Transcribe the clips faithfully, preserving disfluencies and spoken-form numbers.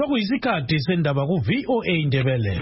Sokuyisikhathi sendaba ku V O A Indebele.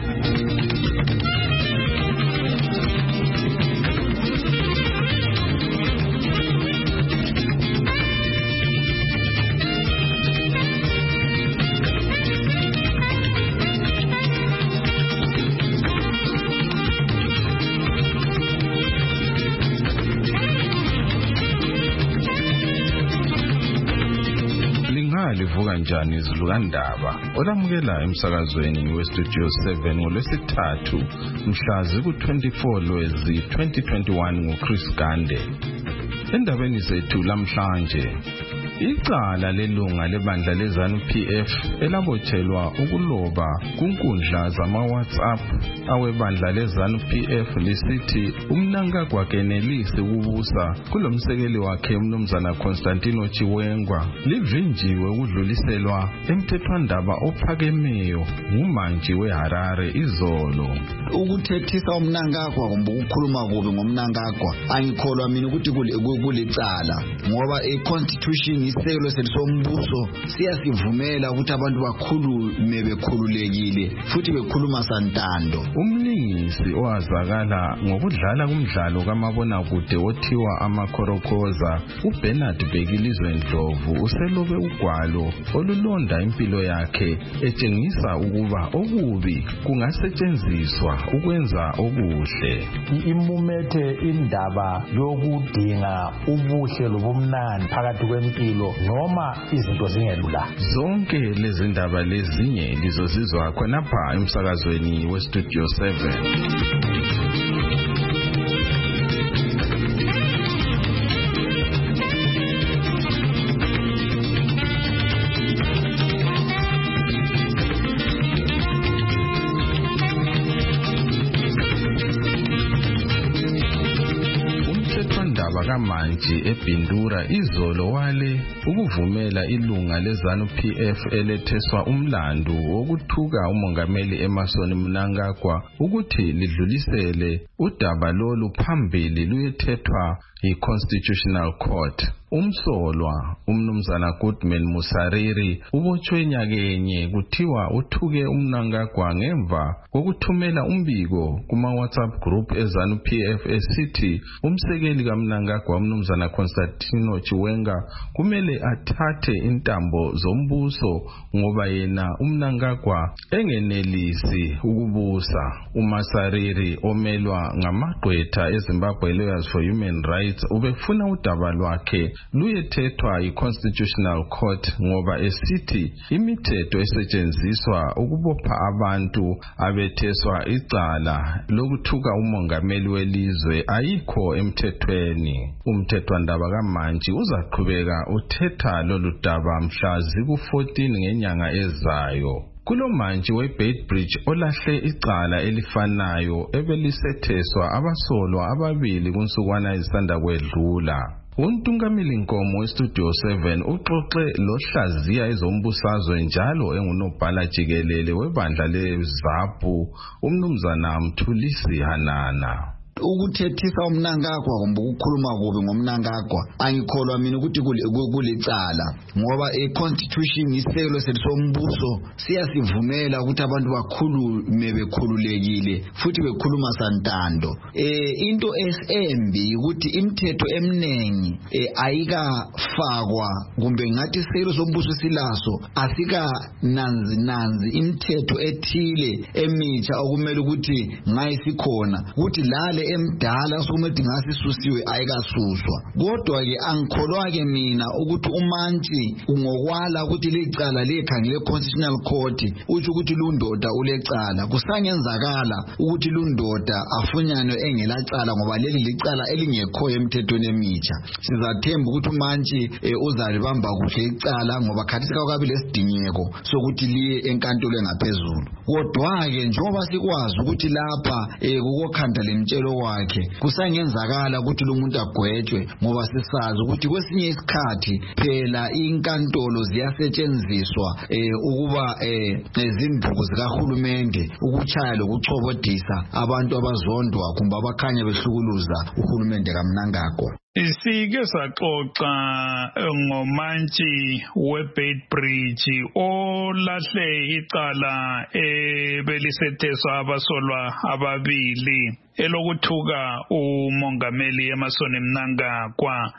Livuka njani izilukandaba olamukela emsakazweni weStudio seven ngolwesithathu mhla ku twenty-four Lwezi twenty twenty-one nguChris Gande. Endabeni zethu lamhlanje, icala lelunga lebandla leZANU P F elabotshelwa ukuloba kunkundla zama WhatsApp awebandla leZANU P F lisithi umnankagwa Kenelisi ukubusa kulomsekeli wakhe umnumzana Constantino Chiwengwa livinjiwe ukudluliselwa emthethwandaba ophakemeyo ngumanji weHarare izolo. Ukuthethisa umnankagwa kumbe ukukhuluma kubi ngomnankagwa angikholwa mina ukuthi kulicala ngoba eConstitution isekelo selisombuso siyasivumela ukuthi abantu bakhulume bekhululekile futhi bekhuluma santando. Umlingisi owazakala ngokudlala kumdlalo kamabonakude othiwa amakhorokoza uBernard Bhekilizwe Ndlovu uselobe ugwalo olulonda impilo yakhe etshengisa ukuba okubi kungasetshenziswa ukwenza okuhle. Imumethe indaba yokudinga ubuhle lobumnandi phakathi kwempilo noma izinto zingelula. Zonke lezi ndaba lezinye lizozizwa khonapha emsakazweni weStudio seven. Manje eBindura izolo wale ukuvumela ilunga leZANU P F eletheswa umlando wokuthuka umongameli Emmerson Mnangagwa ukuthi lidlulisele udaba lolu phambili luyethethwa yiConstitutional Court. Umsolwa umnumzana Goodman Musariri ubotshwe nyakenye kuthiwa uthuke uMnangagwa ngemva kokuthumela umbiko kuma WhatsApp group eZANU P F esithi umsekeli kaMnangagwa umnumzana Constantino Chiwenga kumele athathe intambo zombuso ngoba yena uMnangagwa engenelisi ukubusa. uMasariri omelwa ngamagqwetha eZimbabwe Lawyers for Human Rights ubefuna udaba lwakhe luyethethwa yiConstitutional Court ngoba esithi imithetho esetshenziswa ukubopha abantu abetheswa icala lokuthuka umongameli welizwe ayikho emthethweni. Umthethwandaba kaManji uzaqhubeka uthetha lolu daba mhla ku fourteen ngenyanga ezayo. Kulomanji weBeitbridge olahle icala elifanayo ebelisetheswa abasolwa ababili kunsukwana ezisanda kwedlula. Untungamili Nkomo weStudio seven uxoxe lohlaziya ezombusazwe njalo engunobhala jikelele webandla leZAPU umnumzana Mthulisi Hanana. Ukuthethisa umnankagwa kumbe ukukhuluma kubi ngomnankagwa angikholwa mina ukuthi kulicala ngoba eConstitution isekelo selisombuso siyasivumela ukuthi abantu bakhulume bekhululekile futhi bekhuluma santando. Eh into esembi ukuthi imithetho eminengi ayikafakwa kumbe ngathi isekelo sombuso silaso asika nanzi nanzi imithetho ethile emitsha okumele ukuthi ngayisikhona ukuthi lale emdala sokumethi ngasisusiwe ayikasuswa. Kodwa ke angikholwa ke mina ukuthi uManji ungokwala ukuthi licala lekhangile Constitutional Court uthi ukuthi lundoda ulecala kusangenzakala ukuthi lundoda afunyane engelacala ngoba leli licala elingekho emthethweni emitsha. Sizathemba ukuthi uManji e, uzalibamba kuhle icala ngoba khathesi kwakabi lesidingeko sokuthi liye enkantolo engaphezulu. Kodwa ke njengoba sikwazi ukuthi lapha e, kukokhanda lemtshelo wakhe kusangenzakala ukuthi lo muntu agwetshwe ngoba sisazi ukuthi kwesinye isikhathi phela inkantolo ziyasetshenziswa eh, ukuba eh, izindlubu zikahulumende ukuchaya lokuchobodisa abantu abazondwa kumbe abakhanya behlukuluza uhulumende kaMnangagwa. Sike saxoxa ngomantshi weBeitbridge olahle icala ebelisetheswa abasolwa ababili elokuthuka umongameli Emmerson Mnangagwa.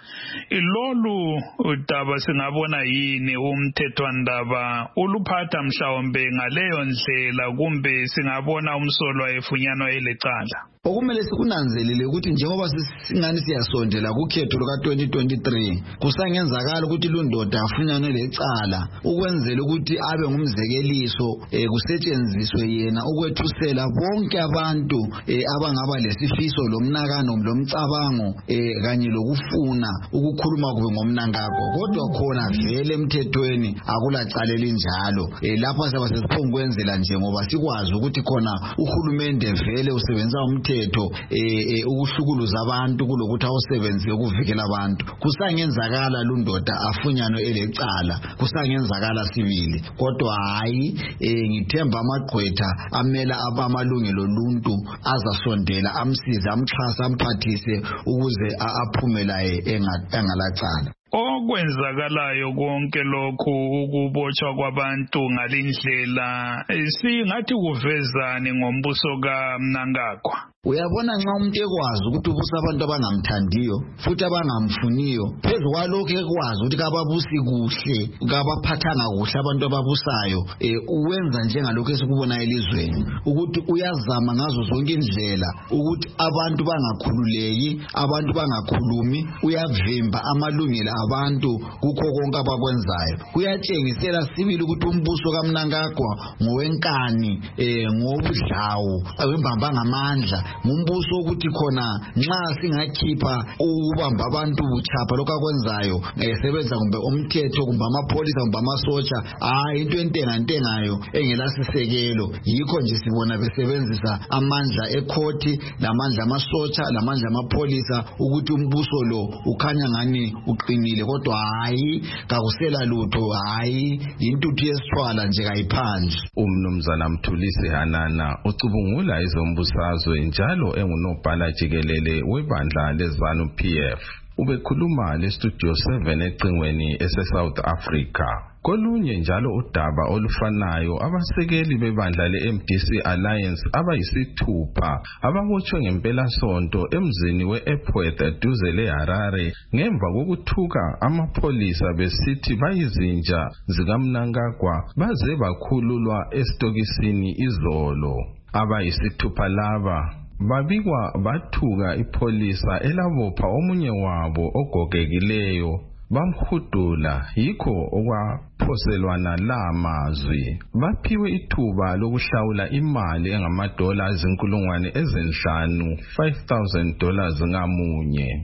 Ilolu udaba singabona yini umthethwandaba uluphatha mhlawumbe ngaleyo ndlela kumbe singabona umsolwa efunyanwa elecala? Okumele sikunanzelele ukuthi njengoba singani siyasondela kukhetho luka twenty twenty-three kusangenzakala ukuthi lundoda afunyanwe lecala ukwenzela ukuthi abe ngumzekeliso eh, kusetshenziswe yena ukwethusela bonke abantu eh, abangaba lesifiso lomnakano lomcabango eh, kanye lokufuna ukukhuluma kube ngomnangagwa. Kodwa khona vele emthethweni akulacala elinjalo eh, lapha saba sesiphonkwenzela nje ngoba sikwazi ukuthi khona uhulumende vele usebenza umthetho etho eh ukuhlukuluza abantu kulokuthi awusebenze ukuvikela abantu. Kusangenzakala lundoda afunyanwe elecala, kusangenzakala sibili. Kodwa hayi eh ngithemba amagqwetha amela abamalungelo luntu azasondela amsiza amxhasa amphathise ukuze aphumela engalacala. Okwenzakalayo konke lokhu ukubotshwa kwabantu ngalindlela singathi kuvezane ngombuso kaMnangagwa. Uyabona nxa umuntu ekwazi ukuthi ubusa abantu abangamthandiyo futhi abangamfuniyo phezu kwalokho ekwazi ukuthi kababusi kuhle kabaphathanga kuhle abantu ababusayo eh uwenza njengalokho esikubona elizweni ukuthi uyazama ngazo zonke indlela ukuthi abantu bangakhululeki abantu bangakhulumi uyavimba amalungelo abantu kukho konke abakwenzayo. Kuyatshengisela sibili ukuthi umbuso kaMnangagwa ngowenkani eh ngobudlawo awembamba ngamandla ngumbuso ukuthi khona nxa singakhipha ukubamba abantu buchapha lokho akwenzayo esebenza kumbe umthetho kumbe amapolisa kumbe amasotsha hayi into entenga ntengayo engelasisekelo. Yikho nje sibona besebenzisa amandla ekhoti lamandla amasotsha lamandla amapolisa ukuthi umbuso lo ukhanya ngani uqinile kodwa hayi kakusela lutho hayi intuthu yesithwala nje kayiphansi. Umnumzana Mthulisi Hanana ucubungula izombusazwe njalo engunobhala jikelele webandla leZANU P F. Ubekhuluma le Studio seven ecingweni ese South Africa. Kolunye njalo udaba olufanayo abasekeli bebandla le-M D C Alliance abayisithupha ababotshwe ngempela sonto emzini we-Epworth eduze leHarare ngemva kokuthuka amapolisa besithi bayizinja zikaMnangagwa baze bakhululwa esitokisini izolo. Abayisithupha laba babikwa bathuka ipolisa elabopha omunye wabo ogogekileyo bamhudula yikho okwaphoselwana la mazwi. Baphiwe ithuba lokuhlawula imali engamadola azinkulungwane ezinhlanu five thousand dollars ngamunye.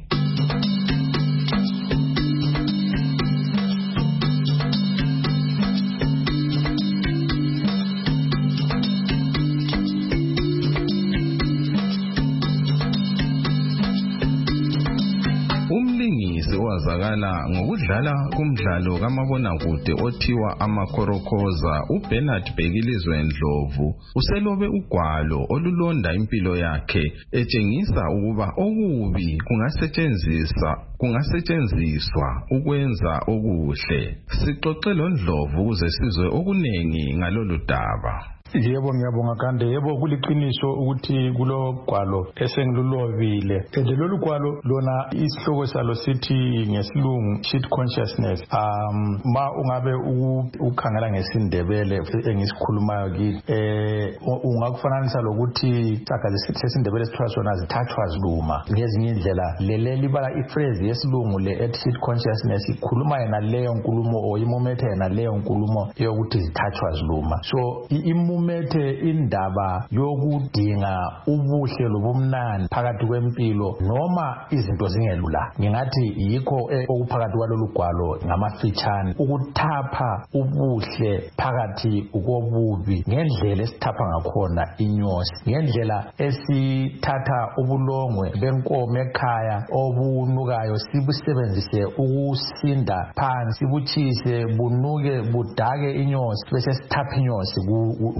Owazakala ngokudlala kumdlalo kamabonakude othiwa Amakorokoza uBernard Bhekilizwe Ndlovu uselobe ugwalo olulonda impilo yakhe etshengisa ukuba okubi kungasetshenziswa kungasetshenziswa ukwenza okuhle. Sixoxe lo Ndlovu ukuze sizwe okunengi ngalolu daba. Yebo ngiyabonga kande yebo kuliqiniso ukuthi kulo gwalo esengilulobile ende lolu gwalo lona isihloko salo sithi ngesilungu shit consciousness. um ma ungabe ukhangela ngesindebele engisikhulumayo kini eh ungakufananisa lokuthi caka sesindebele sithiwa sona zithathwa ziluma ngezinye indlela lele libala iphrase yesilungu le at shit consciousness ikhuluma yena leyo nkulumo o imomethe yena leyo nkulumo yokuthi zithathwa ziluma. So imu umethe indaba yokudinga ubuhle lobumnandi phakathi kwempilo noma izinto zingelula. Ngingathi yikho okuphakathi kwalolu gwalo ngamafitshane ukuthapha ubuhle phakathi ukobubi ngendlela esithapha ngakhona inyosi, ngendlela esithatha ubulongwe benkomo ekhaya obunukayo sibusebenzise ukusinda phansi buchise bunuke budake inyosi bese sithapha inyosi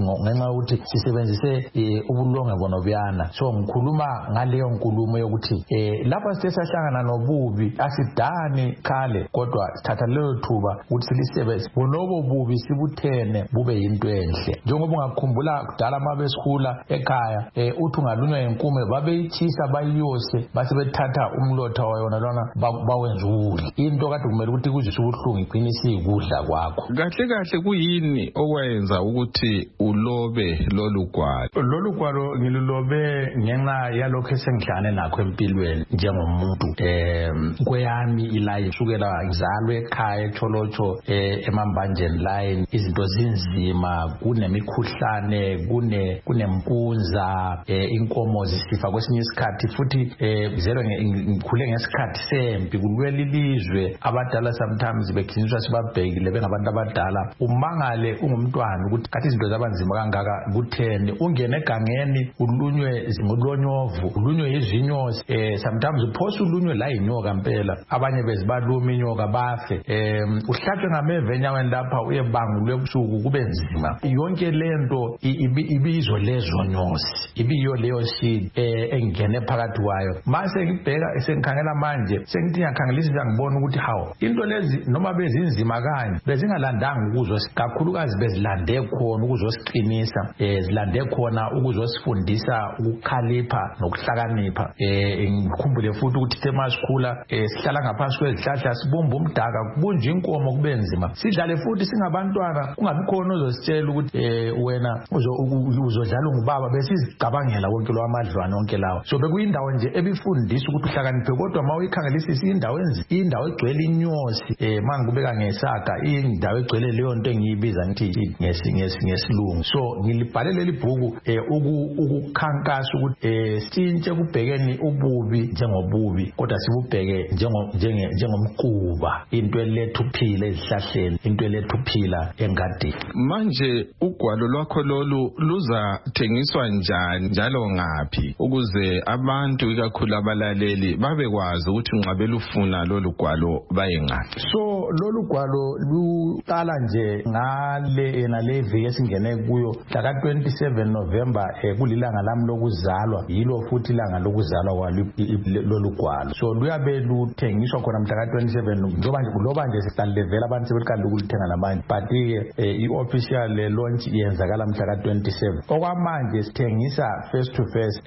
ngenxa ukuthi sisebenzise ubulonge bonobuyana. So ngikhuluma ngaleyo nkulumo yokuthi eh lapha sithe sahlangana nobubi asidani khale kodwa sithatha leyo thuba ukuthi silisebenze bonobo bubi sibuthene bube yinto enhle. Njengoba ungakhumbula kudala mabesikhula ekhaya eh uthi ungalunywa inkume babeyithisa bayiyose base bethatha umlotha wayona lona bawenza ukudla. Into kade kumele ukuthi kuzise ubuhlungu iqinisi ikudla kwakho. Kahle kahle kuyini okwenza ukuthi ulobe lolu gwalo? Lolu gwalo ngilulobe ngenxa yalokho esengidlane nakho empilweni njengomuntu eh kweyami ilayi sukela ngizalwe ekhaya eCholocho eh eMambanjeni line izinto zinzima kunemikhuhlane kune kunempunza eh inkomo zisifa kwesinye isikhathi futhi eh zelo ngikhule ngesikhathi sempi kulwela ilizwe abadala sometimes bekhiniswa sibabhekile bengabantu abadala umangale ungumntwana ukuthi kathi izinto zabanzima kangaka kutheni ungene egangeni ulunywe zingolonyovu ulunywe izinyosi eh sometimes uphosa ulunywe la inyoka impela abanye bezibaluma inyoka bafe eh uhlatshwe ngameve enyaweni lapha uyebangulwe ebusuku kube nzima yonke lento ibizo lezonyosi ibiyo leyo shit eh engene phakathi kwayo mase ngibheka esengikhangela manje sengithi ngiyakhangelisa ngibona ukuthi hawo into lezi noma bezinzima kanye bezingalandanga ukuzwa kakhulukazi bezilande khona ukuzosiqinisa eh zilande khona ukuzosifundisa ukukhalipha nokuhlakanipha eh ngikhumbule futhi ukuthi thema sikhula eh sihlala ngaphansi kwezihlahla sibumba umdaka kubunje inkomo kube nzima sidlale futhi singabantwana kungabikhona ozositshela ukuthi eh wena uzodlala ngubaba bese sizicabangela wonke lo amadlwana wonke lawo so bekuyindawo nje ebifundisa ukuthi uhlakaniphe kodwa mawuyikhangelisisa indawo enzi indawo egcwele inyosi eh mangibeka ngesaga indawo egcwele leyo nto engiyibiza ngithi ngesingesi ngesilungu so ngilibhalele libhuku eh ukukhankasa ukuthi eh sintshe kubhekeni ububi njengobubi kodwa sibubheke njengo njengomquba into elethu phila ezihlahleni into elethu phila engadini. Manje ugwalo lwakho lolu luza thengiswa njani njalo ngaphi ukuze abantu ikakhulu abalaleli babekwazi ukuthi nqabe lufuna lolu gwalo baye ngaphi? So lolu gwalo luqala nje ngale ena leviki esingene kuyo mhla twenty-seven November eh, kulilanga lami lokuzalwa yilo futhi ilanga lokuzalwa kwalo lolu gwalo so luyabe luthengiswa khona mhla twenty-seven njoba nje kuloba nje sisalevela abantu sebeqala ukulithenga namanje but ke i-official launch iyenzakala mhla twenty-seven okwamanje sithengisa face to face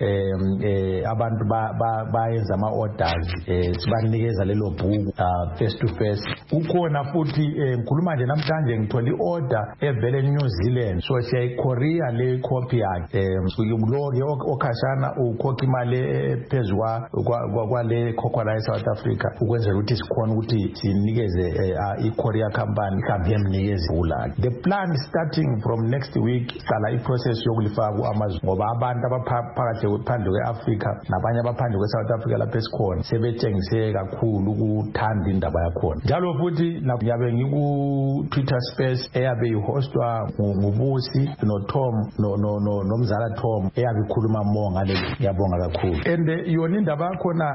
eh abantu bayenza ama orders eh sibanikeza lelo bhuku face to face ukhona futhi ngikhuluma nje namhlanje ngithola i-order evela eNew Zealand so siyayiKorea le copy yakhe uloke okhashana ukhokha imali phezwa kwale khokhwa la South Africa ukwenzela ukuthi sikhona ukuthi sinikeze i-Korea company ikambe emnikeze ula. The plan starting from next week sala i-process yokulifaka ku-Amazon ngoba abantu abaphakathi phandle kwe-Africa nabanye abaphandle kwe-South Africa lapha esikhona sebetshengise kakhulu ukuthanda indaba yakhona njalo futhi ngiyabe ngiku-Twitter space eyabe ihostwa ngubusi noTom nomzala Tom eyabe ikhuluma mo ngale ngiyabonga kakhulu and yona indaba yakhona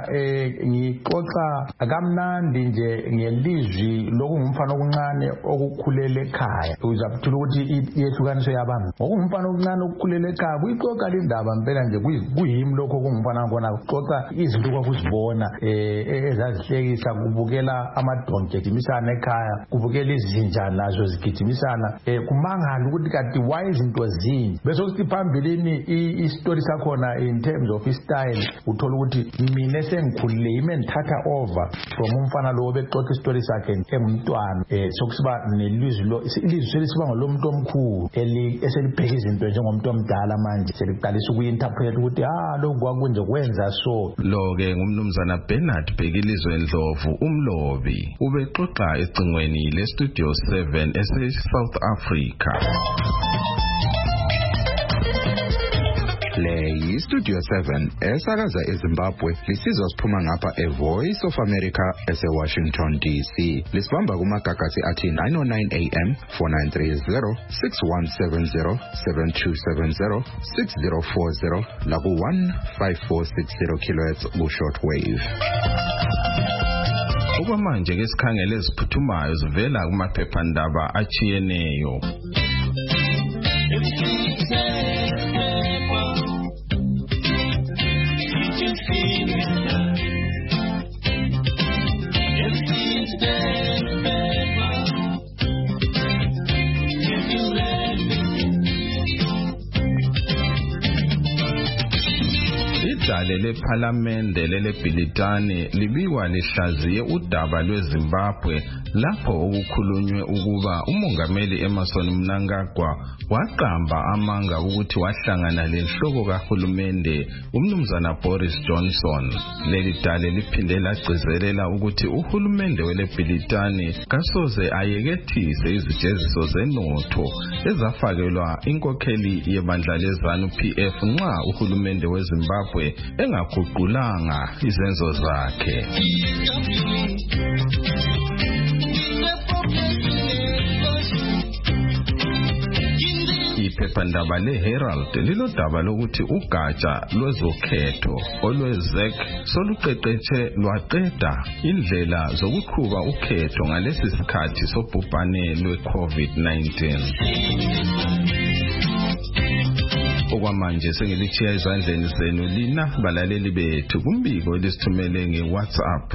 ngixoxa akamnandi nje ngelizwi lokungumfana okuncane okukhulele ekhaya uzabuthola ukuthi iyehlukaniswe yabantu ngokungumfana okuncane okukhulele ekhaya kuyixoxa le ndaba mpela nje kuyimi lokho okungumfana kona kuxoxa izinto kwakuzibona ezazihlekisa kubukela amadonke egijimisana ekhaya kubukela izinja nazo zigijimisana kumangala ukuthi kanti why izinto zinje bese ukuthi phambilini i-story sakhona in terms of style uthola ukuthi mina sengikhulile ime ngithatha over from umfana lo bexoxa istory sakhe engumntwana eh sokusiba nelizwi lo ilizwi selisiba ngolomuntu omkhulu eli eselibheka izinto njengomuntu omdala manje seliqalisa ukuyinterpret ukuthi ah lo kwakunje kwenza so lo ke ngumnumzana Bernard Bhekilizwe Ndlovu umlobi ubexoxa ecingweni le Studio seven ese South Africa. Le yi-Studio seven esakaza eZimbabwe lisizwa siphuma ngapha e-Voice of America ese-Washington D C. Lisibamba kumagagasi athi nine oh nine A M, four nine three zero, six one seven zero, seven two seven zero, six zero four zero laku one five four six zero kilohertz ku-short wave. Okwamanje ke sikhangele eziphuthumayo zivela kumaphephandaba achiyeneyo. Ibhilidane lephalamende lelebhilidane libikwa lihlaziye udaba lweZimbabwe lapho okukhulunywe ukuba umongameli Emmerson Mnangagwa waqamba amanga ukuthi wahlangana lenhloko kahulumende umnumzana Boris Johnson. Leli dale liphinde lagcizelela ukuthi uhulumende welebhilidane kasoze ayekethise izijeziso zenotho ezafakelwa inkokheli yebandla leZANU P F nxa uhulumende weZimbabwe engaguqulanga izenzo zakhe. Iphephandaba leHerald lilodaba lokuthi ugatsha lwezokhetho olweZEC soluqeqetshe lwaqeda indlela zokuqhuba ukhetho ngalesi sikhathi sobhubhane lwe-COVID nineteen. Okwamanje sengilitshiya ezandleni zenu lina balaleli bethu kumbiko elisithumele nge-WhatsApp.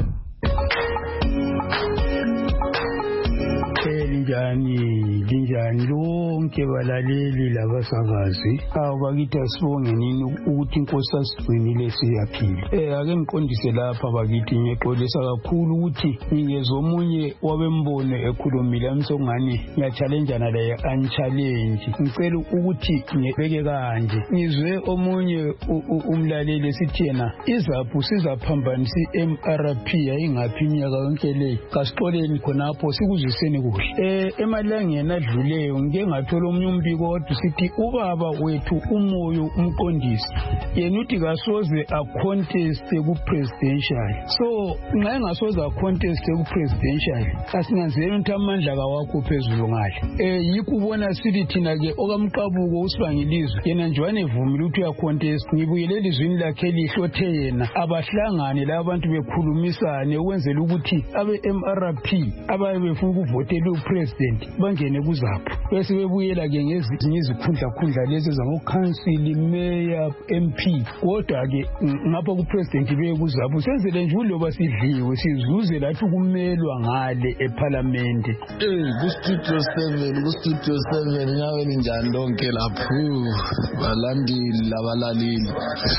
Linjani linjani lonke balaleli labasakazi abakithi asibonge nini ukuthi inkosi asigcinile siyaphila. Eh ake ngiqondise lapha bakithi ngiyexolisa kakhulu ukuthi ngingezwe omunye wabembono ekhulumile amsongani ngiyachallengeana laye anchallenge. Ngicela ukuthi ngibeke kanje ngizwe omunye umlaleli sithi yena izaphu sizaphambanisa i-M R P ayingaphi iminyaka yonke le kasixoleni khonapho sikuzwiseni kuhle. Eh emalangeni adluleyo ngike ngathola omunye umbiko kodwa sithi ubaba wethu umoyo umqondisi yena uthi kasoze a contest ku presidential. So nxa engasoze a contest ku presidential asinanzele ukuthi amandla kawakho phezulu ngale. Eh yikho ubona sithi thina ke okamqabuko usibangilizwe yena nje wanevumile ukuthi uya contest. Ngibuyele elizwini lakhe elihlothe yena abahlangane la abantu bekhulumisane ukwenzela ukuthi abe M R P abaye befuna ukuvotela upresident bangene kuzapho bese bebuyela ke ngezinye izikhundla khundla lezi zango-council, mayor, M P. Kodwa ke ngapha kupresident beye kuzapho senzele nje uloba sidliwe sizuze lathi ukumelwa ngale ephalamende. Eh ku-studio seven ku-studio seven nyawe ninjani lonke lapho balandeli labalaleli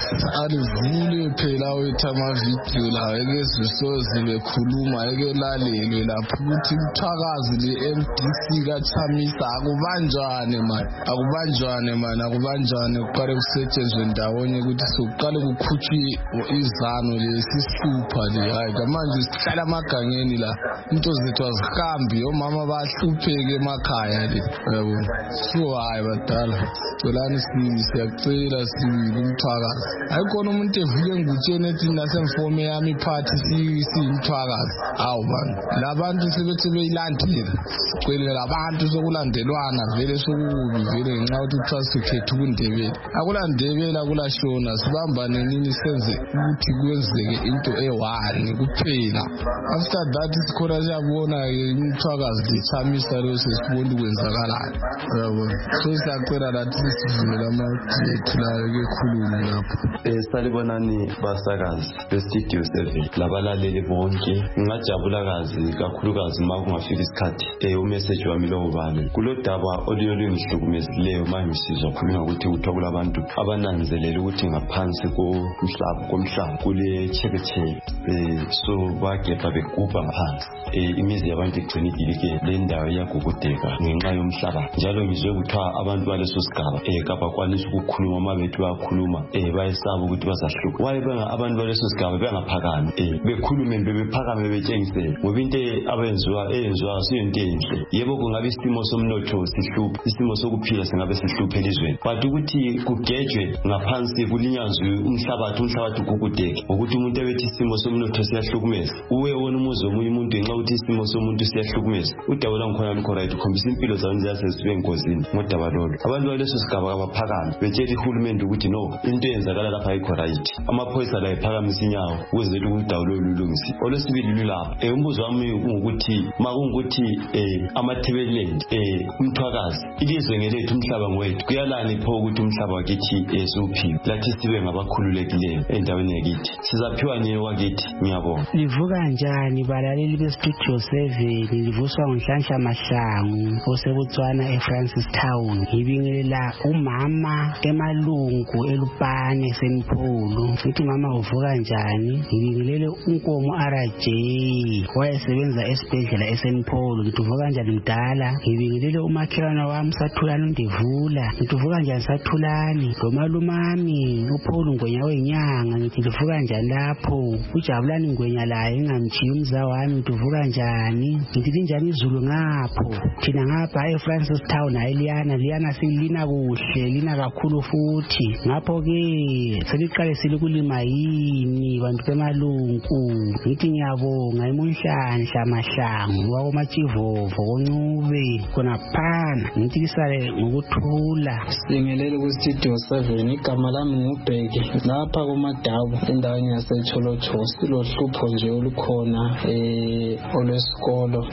alivule phela wethu amavidiyo lawo ekezisoze bekhuluma ekelalelwe lapho ukuthi uthakazi le-M D C kaChamisa akubanjwane man akubanjwane man akubanjwane kuqale kusetshenzwe ndawonye ukuthi sokuqale kukhutshwe izano lesisihlupha le. Hayi manje sihlala amagangeni la into zethu azihambi omama bahlupheke emakhaya le yabona. So hayi badala celani sibili siyacela sibili umthakazi ayikhona umuntu evuke ngutsheni ethi nasemfome yami iphathi siyimthakazi. Awu man labantu sebethi beyilandela cwele labantu sokulandelwana vele sokubi vele ngenxa yokuthi trust ukhetha ukundebela akulandebela kulashona sibambane nini senze ukuthi kwenzeke into ewani kuphela. After that sikhona siyabona imthakazi lechamisa lo sesibona ukwenzakalayo yabona. So siyacela lathi sivule amathethu layo ke khuluma lapho. Eh salibonani basakazi bestudio seven labalaleli bonke ngajabula kazi kakhulukazi ma kungafika isikhathi eh umessage wami lo bani kulodaba oluyolungihlukumezileyo manje ngisizwa khuluma ukuthi kuthiwa kulabantu abananzelela ukuthi ngaphansi komhlaba komhlaba kule chekecheke eh so bagebha begubha ngaphansi eh imizi yabantu igcina idilike le ndawo iyagugudeka ngenxa yomhlaba. Njalo ngizwe kuthiwa abantu baleso sigaba eh kabakwanisa ukukhuluma mabethu bayakhuluma eh bayesaba ukuthi bazahluka. Wayebenga abantu baleso sigaba bengaphakami eh bekhulume bebephakame betshengise ngoba into abenziwa eyenziwa asiyonto enhle. Yebo kungabe isimo somnotho sihlupha isimo sokuphila singabe sihlupha elizweni but ukuthi kugejwe ngaphansi kulinyazwe umhlabathi umhlabathi ugugudeke ukuthi umuntu ebethi isimo somnotho siyahlukumeza uwe wona umuzi omunye umuntu ngenxa ukuthi isimo somuntu siyahlukumeza udaba ngikhona lukho right ukhombisa impilo zawo ziyasesibe engozini ngodaba lolo. Abantu baleso sigaba abaphakami betshela ihulumende ukuthi no into eyenzakala lapha ayikho right. Amaphoyisa la ephakamisa inyawo ukuze udaba lolu lulungisi. Olwesibili lulapha eh umbuzo wami ukuthi makungukuthi eh amathebelend eh umthwakazi ilizwe ngelethu umhlaba ngwethu kuyalani pho ukuthi umhlaba wakithi esuphi lathi sibe ngabakhululekileyo endaweni yakithi sizaphiwa nini wakithi. Ngiyabonga. Livuka kanjani balaleli bestudio seven livuswa ngoNhlanhla Mahlangu oseBotswana eFrancis Town ngibingelela umama emalungu elupane Senpolo. Ngithi mama uvuka njani? Ngibingelele unkomo R J wayesebenza esibhedlela eSenpolo. Ngithi uvuka njani mdala? Ngibingelele umakhelwane wami Sathulani Ndivula. Ngithi uvuka njani Sathulani? Lomalumami uPaul Ngwenya wenyanga. Ngithi uvuka njani lapho? Ujabulani Ngwenya laye engamchiya umza wami. Ngithi uvuka njani? Ngithi linjani izulu ngapho? Thina ngapha eFrancis Town ayiliyana liyana silina kuhle lina kakhulu futhi. Ngapho ke seliqalisile ukulima yini bantu bemalungu. Ngithi ngiyabonga emunhlanhla mahlangu wakomachivovo koncube khona phana. Ngithi kisale ngokuthula. Singelele ku studio seven igama lami ngubheki lapha kuMadabu endaweni yaseCholocho. Silohlupho nje olukhona eh olwesikolo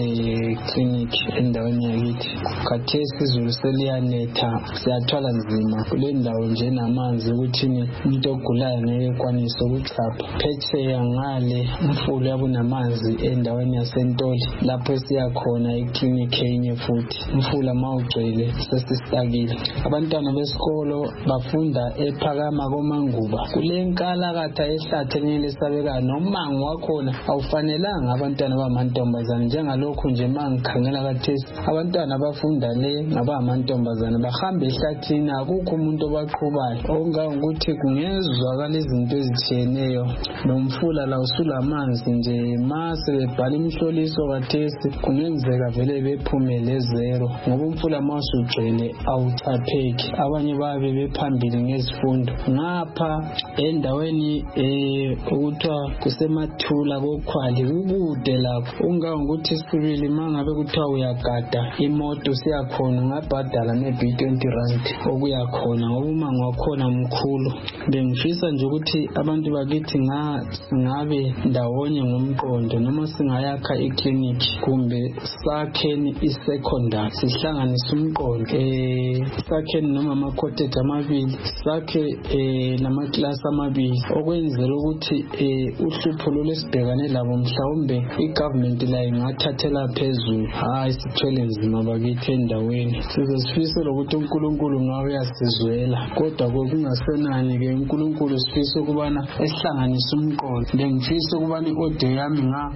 le clinic endaweni yakithi. Khathesi izulu seliyanetha siyathwala nzima kule ndawo nje namanzi ukuthi umuntu ogulayo ngeke ekwanise ukuchapha. Phetsheya ngale umfula yabunamanzi endaweni yaseNtoli lapho siyakhona iclinic enye futhi. Umfula mawugcwele sesisakile. Abantwana besikolo bafunda ephakama koManguba. Kule nkalakatha ehlatheni lesabeka nomango wakhona awufanelanga abantwana bamantombazana njengalokho nje mangikhangela kathesi abantwana bafunda le ngabamantombazana bahambe ehlathini akukho umuntu obaqhubayo okungangokuthi kungezwakala izinto ezitshiyeneyo nomfula la usulamanzi nje mase bebhala imihloliso kathesi kungenzeka vele bephumele zero ngoba umfula masugcwele awuchapheki abanye babe bephambili ngezifundo ngapha endaweni eh ukuthiwa kusemathula kokhwali kukude lapho ungangokuthi sibili mangabe kuthiwa uyagada imoto siyakhona ngabhadala neB twenty rand okuyakhona ngoba umango wakhona mkhulu. Bengifisa nje ukuthi abantu bakithi nga ngabe ndawonye ngomqondo noma singayakha iclinic kumbe sakheni isecondary sihlanganise umqondo eh sakheni noma ama cottage amabili sakhe eh nama class amabili okwenzela ukuthi eh uhlupho lolesibhekane labo mhlawumbe igovernment la ingathathela phezulu hayi sithwele nzima bakithi endaweni. Sizesifisa ukuthi uNkulunkulu ngabe yasizwela kodwa kokungasenani ke uNkulunkulu sifisa ukubana esihlanganise umqondo. Bengifisa ukubana iaudio yami nga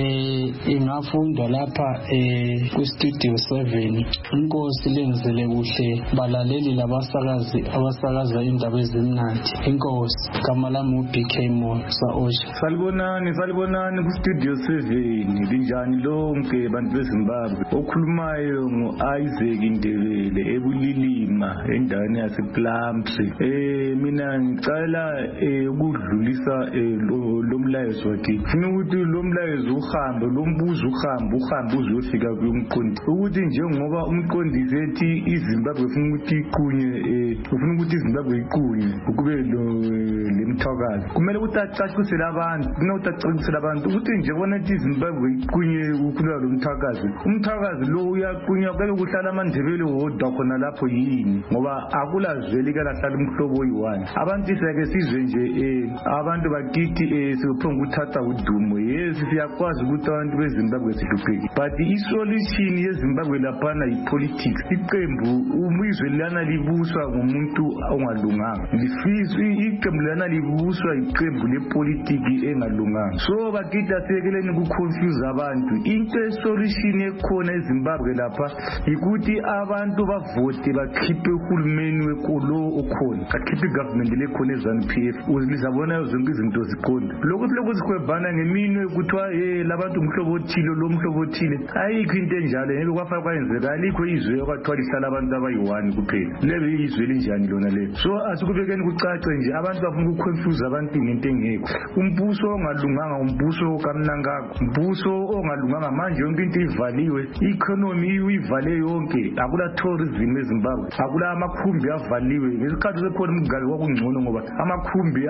eh ingafundwa lapha eh ku studio seven. Inkosi lenzele kuhle balaleli labasakazi abasakaza indaba ezimnandi. Inkosi igama lami uB K Mo Saosha. Salibonani salibonani ku studio seven. Linjani lonke bantu beZimbabwe okhulumayo ngoIsaac Ndebele ebulilima endaweni yasePlumps. Eh mina ngicela ukudlulisa lo mlayezo wakhe. Funa ukuthi lo mlayezo uhambe lo mbuzo uhambe uhambe uzofika kumqondi ukuthi njengoba umqondisi ethi iZimbabwe ufuna ukuthi iqhunye ufuna ukuthi iZimbabwe iqhunye kube lo lemthakazi kumele ukuthi acachisele abantu kunokuthi acachisele abantu ukuthi nje bona ithi iZimbabwe iqhunye ukukhulula lo mthakazi umthakazi lo uyaqunywa kube kuhlala amandebele wodwa khona lapho yini ngoba akulazweli kalahlala umhlobo oyi-one abantu sike sizwe nje eh abantu bakithi eh siphonga ukuthatha udumo yes siyakwazi ukuthi abantu beZimbabwe sihlupheke but isolution yeZimbabwe laphana yipolitics iqembu umizwe lana libuswa ngumuntu ongalunganga lifisa iqembu lana libuswa iqembu lepolitiki engalunganga so bakithi asekeleni ukuconfuse abantu into esolution ekhona eZimbabwe lapha ukuthi abantu bavote bakhiphe uhulumeni wekolo okhona bakhiphe government lekhona eZANU-P F uzizabona zonke izinto ziqonda lokho lokho sikhwebhana ngeminwe kuthiwa eh labantu umhlobo othile lo mhlobo othile ayikho into enjalo ngeke kwafa kwenzeka alikho izwe okwathwa lihlala abantu abayi-one kuphela lebe izwe linjani lona le so asikubekeni kucace nje abantu bafuna ukuconfuse abantu ngento engekho umbuso ongalunganga umbuso kaMnangagwa umbuso ongalunganga manje yonke into ivaliwe economy uyivale yonke akula tourism eZimbabwe akula amakhumbi avaliwe ngesikhathi sekhona umgabe kwakungcono ngoba amakhumbi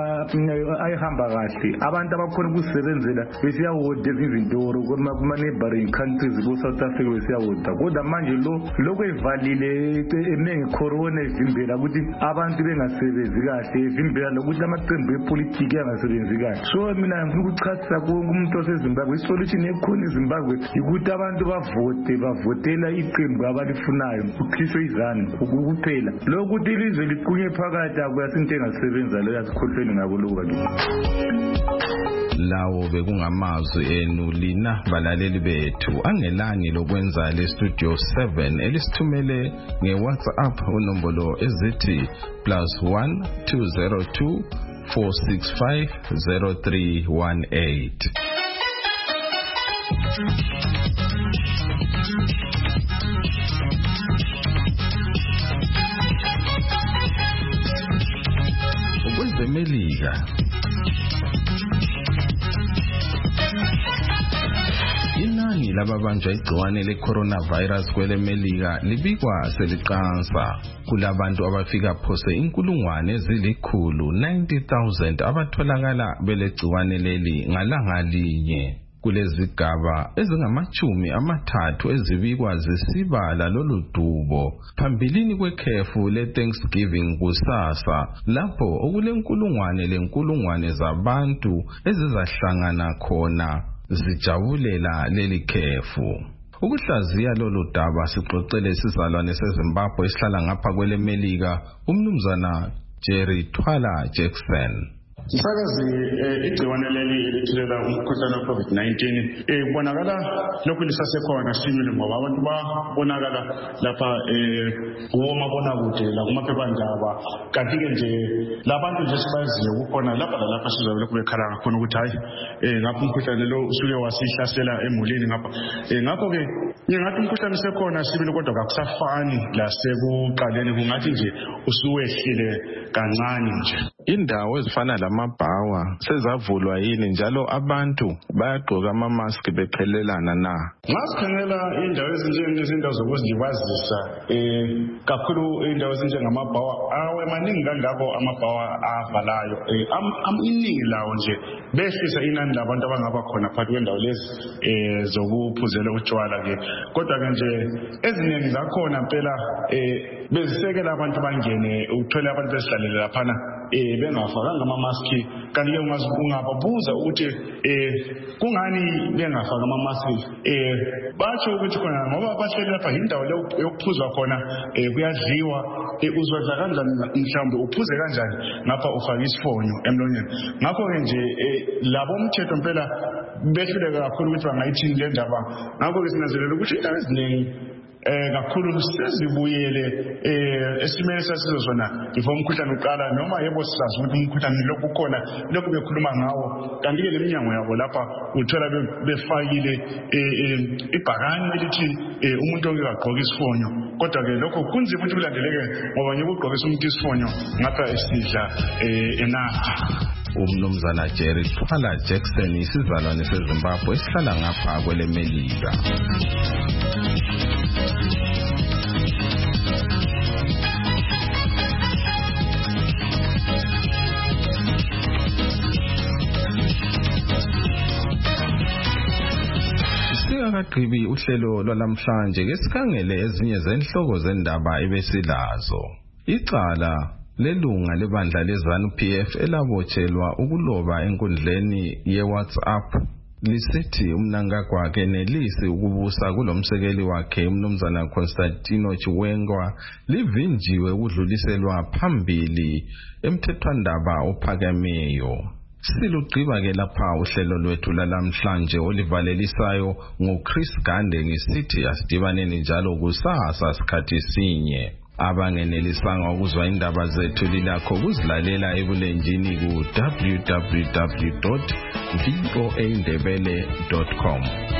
ayahamba kahle abantu abakhona ukusebenzela besiyawoda izintoro kuma neighboring countries ko South Africa besiyawoda kodwa manje lo lokho evalile emenge corona evimbela ukuthi abantu bengasebenzi kahle evimbela lokuthi amaqembu epolitiki angasebenzi kahle so mina ngifuna ukuchasisa konke umuntu oseZimbabwe isolution ekhona eZimbabwe ukuthi abantu bavote bavotela iqembu abalifunayo kukhishwe treason ukuphela lokuthi ilizwe liqhunye phakathi akuyasinto engasebenza lo yasikhohlweni ngabo lokho lawo bekungamazwi enu lina balaleli bethu angelani lokwenza le studio seven elisithumele ngeWhatsApp unombolo ezithi plus one two zero two four six five zero three one eight. Ukwezemelika inani lababanjwa igciwane le-coronavirus kwele Melika libikwa seliqansa kulabantu abafika phose inkulungwane ezilikhulu ninety thousand abatholakala belegciwane leli ngalanga linye kulezigaba ezingamachumi amathathu ezibikwa zisibala lolu dubo phambilini kwekhefu le-Thanksgiving kusasa lapho okulenkulungwane lenkulungwane zabantu ezizahlangana khona zijabulela leli khefu. Ukuhlaziya lolu daba sixoxele isizalwane seZimbabwe esihlala ngapha kwele Melika umnumzana Jerry Twala Jackson. Msakazi igciwane leli elithulela umkhuhlane we COVID nineteen eh kubonakala lokhu lisasekhona sinyule ngoba abantu babonakala lapha eh ngomabona kude la kumaphephandaba kanti ke nje labantu nje sibaziyo kukhona lapha lapha sizobe lokhu bekhala ngakhona ukuthi hayi eh ngapha umkhuhlane lo usuke wasihlasela emulini ngapha eh ngakho ke ngingathi umkhuhlane usekhona sibili kodwa akusafani la sekuqaleni kungathi nje usuwehlile kancane nje. Indawo ezifana lamabhawa sezavulwa yini njalo abantu bayagqoka ama mask bephelelana na? Ngasikhangela indawo ezinjengezindawo zokuzilibazisa eh kakhulu indawo ezinjengamabhawa awe maningi kangako amabhawa avalayo eh aminingi lawo nje behlisa inani labantu abangaba khona phakathi kwendawo lezi eh zokuphuzela utshwala ke kodwa ke nje eziningi zakhona phela eh bezisekela abantu bangene uthola abantu besidlalele laphana eh bengafakanga ama mask kanti ke ungababuza ukuthi eh kungani bengafaka ama mask eh batsho ukuthi khona ngoba bahleli lapha indawo yokuphuzwa khona eh kuyadliwa uzodla kanjani mhlawumbe uphuze kanjani ngapha ufaka isifonyo emlonyeni ngakho ke nje labo umthetho impela behluleka kakhulu ukuthi bangayithini le ndaba ngakho ke sinazelela ukuthi indawo eziningi eh kakhulu sezibuyele eh esimene sasizozona before umkhuhlane uqala noma yebo sisazi ukuthi umkhuhlane lokhu khona lokhu bekhuluma ngawo kanti ke leminyango yabo lapha uthola befakile ibhakani elithi umuntu ongagqoka isifonyo kodwa ke lokho kunzima ukuthi kulandeleke ngoba ngikugqokisa umuntu isifonyo ngapha esidla enathi. Umnumzana Jerry Twala Jackson isizalwane seZimbabwe esihlala ngapha kwele Melika. Sikagqibi uhlelo lwalamhlanje ke sikhangele ezinye zenhloko zendaba ebesilazo. Icala lelunga lebandla leZANU P F elabotshelwa ukuloba enkundleni yeWhatsApp lisithi umnankagwa kenelisi ukubusa kulomsekeli wakhe umnumzana Constantino Chiwengwa livinjiwe ukudluliselwa phambili emthethwandaba ophakemeyo. Silugqiba ke lapha uhlelo lwethu lalamhlanje olivalelisayo ngoChris Gande ngisithi asidibaneni njalo kusasa sikhathi sinye. Abangenelisanga ukuzwa indaba zethu lilakho kuzilalela ebulenjini ku w w w dot v o a ndebele dot com.